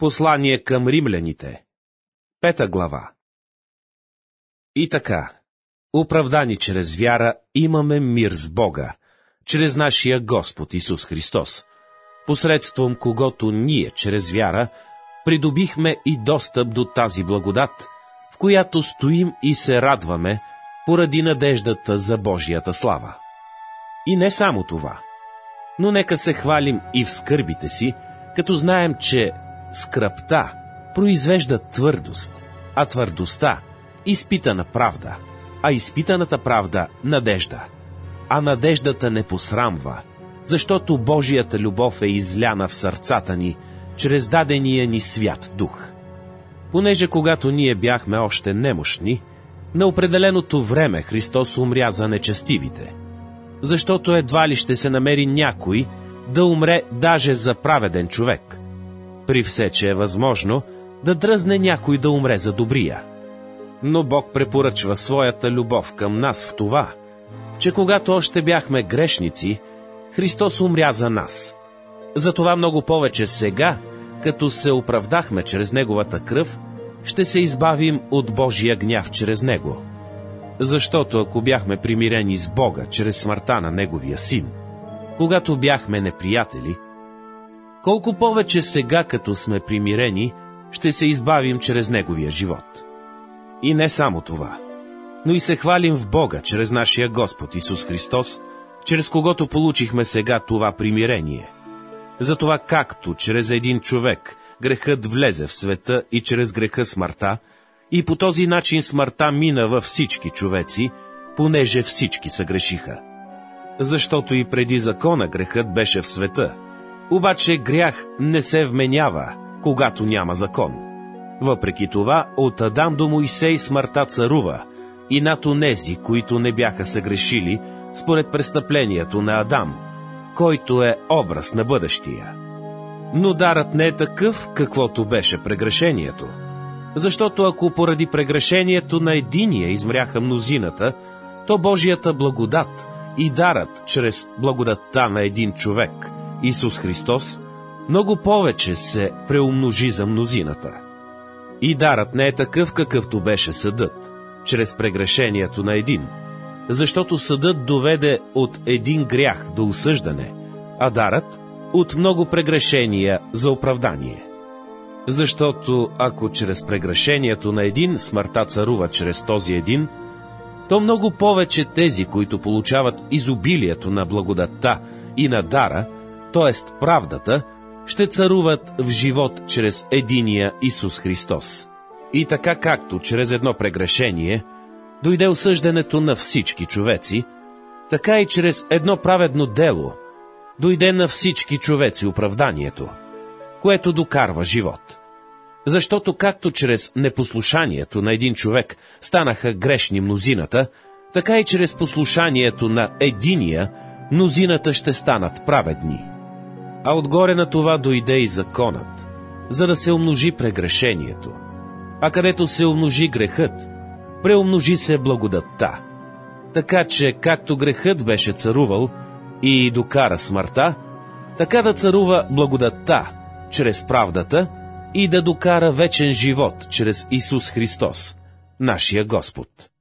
Послание към римляните. 5 глава. И така, оправдани чрез вяра, имаме мир с Бога, чрез нашия Господ Исус Христос, посредством когото ние, чрез вяра, придобихме и достъп до тази благодат, в която стоим и се радваме, поради надеждата за Божията слава. И не само това, но нека се хвалим и в скърбите си, като знаем, че скръбта произвежда твърдост, а твърдостта – изпитана правда, а изпитаната правда – надежда. А надеждата не посрамва, защото Божията любов е изляна в сърцата ни, чрез дадения ни свят дух. Понеже когато ние бяхме още немощни, на определеното време Христос умря за нечестивите, защото едва ли ще се намери някой да умре даже за праведен човек, при все, че е възможно да дръзне някой да умре за добрия. Но Бог препоръчва своята любов към нас в това, че когато още бяхме грешници, Христос умря за нас. Затова много повече сега, като се оправдахме чрез Неговата кръв, ще се избавим от Божия гняв чрез Него. Защото ако бяхме примирени с Бога чрез смъртта на Неговия Син, когато бяхме неприятели, колко повече сега, като сме примирени, ще се избавим чрез Неговия живот. И не само това, но и се хвалим в Бога чрез нашия Господ Исус Христос, чрез когото получихме сега това примирение. Затова както чрез един човек грехът влезе в света и чрез греха смъртта, и по този начин смъртта мина във всички човеци, понеже всички съгрешиха. Защото и преди закона грехът беше в света, обаче грях не се вменява, когато няма закон. Въпреки това, от Адам до Моисей смъртта царува, и над онези, които не бяха съгрешили, според престъплението на Адам, който е образ на бъдещия. Но дарът не е такъв, каквото беше прегрешението. Защото ако поради прегрешението на единия измряха мнозината, то Божията благодат и дарът чрез благодатта на един човек, Исус Христос, много повече се преумножи за мнозината. И дарът не е такъв, какъвто беше съдът, чрез прегрешението на един, защото съдът доведе от един грях до осъждане, а дарът от много прегрешения за оправдание. Защото ако чрез прегрешението на един смъртта царува чрез този един, то много повече тези, които получават изобилието на благодатта и на дара, т.е. правдата, ще царуват в живот чрез единия Исус Христос. И така както чрез едно прегрешение дойде осъждането на всички човеци, така и чрез едно праведно дело дойде на всички човеци оправданието, което докарва живот. Защото както чрез непослушанието на един човек станаха грешни мнозината, така и чрез послушанието на единия мнозината ще станат праведни. А отгоре на това дойде и законът, за да се умножи прегрешението. А където се умножи грехът, преумножи се благодатта. Така че, както грехът беше царувал и докара смъртта, така да царува благодатта чрез правдата и да докара вечен живот чрез Исус Христос, нашия Господ.